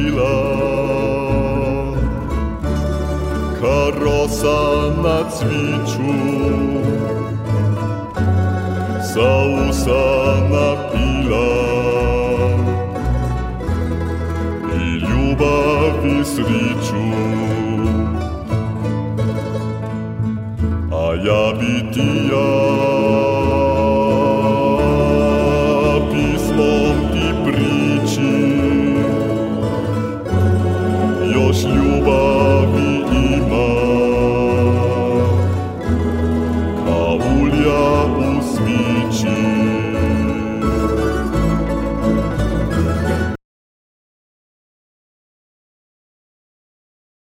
bila, ka rosa na cviću, sa usana pila i ljubav i sriću. A ja bi ti ja